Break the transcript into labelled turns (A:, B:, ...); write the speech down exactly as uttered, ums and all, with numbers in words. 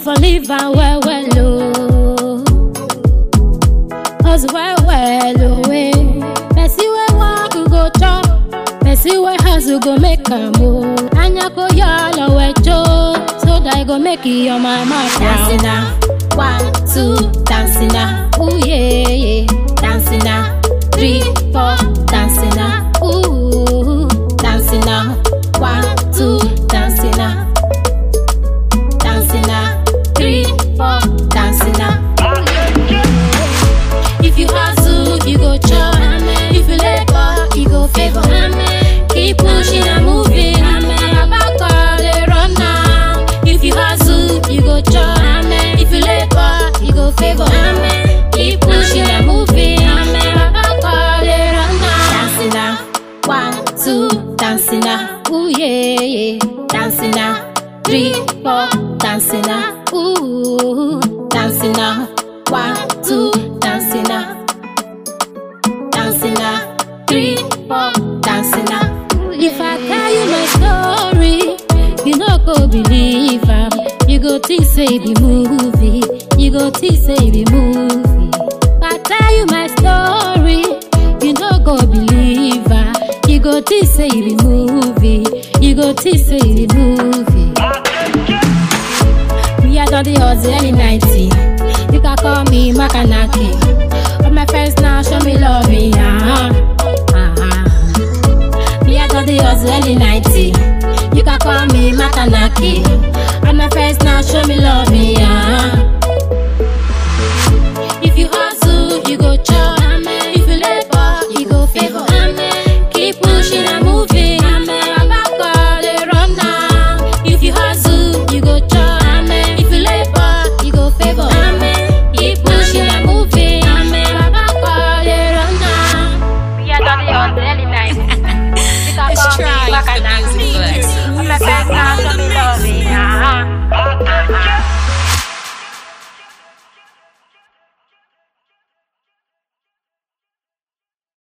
A: for live and well, well, oh. Hustle well, well, oh, eh. Person where walk, you go chop. Person where hustle, go make a move. Anya go yalla, we cho. So that I go make it on my mouth. Dancing now, one, two, dancing now, ooh yeah, yeah. Dancing now, three, four, dancing now, ooh. Dancing now, one, two, dancing now. Dancing now, three, four, dancing now. If you hustle, you go chop. If you labor, you go favor. Keep pushing and moving. Back all the run now. If you hustle, you go chop. If you labor, you go favor. Keep pushing and moving. Back all the run now. Dancing now, one, two, dancing now. Ooh yeah, yeah. Dancing now, three, four, dancing now. Ooh, dancing now, one, two, dancing now. Dancing now, three, four, dancing now. If I tell you my story, you no go believe am. You go think say be movie. You go think say be movie. If I tell you my story, you no go believe am. You go think say be movie. You go think say be movie. We are done the hustle early nineteen. You can call me Makanaki. All my friends now show me love me. Uh-huh. Uh-huh. We are done the hustle early nineteen. You can call me Makanaki. All my friends now show me love me. Uh-huh. If you hustle, you go chop. If you labor, you go favor. Keep pushing and moving. Back all the run now. If you hustle, you go chop. If you labor, you go favor. Keep pushing and moving. Back all the run now. We are done the hustle early night.
B: Let's try the music.
A: I'm a friend now.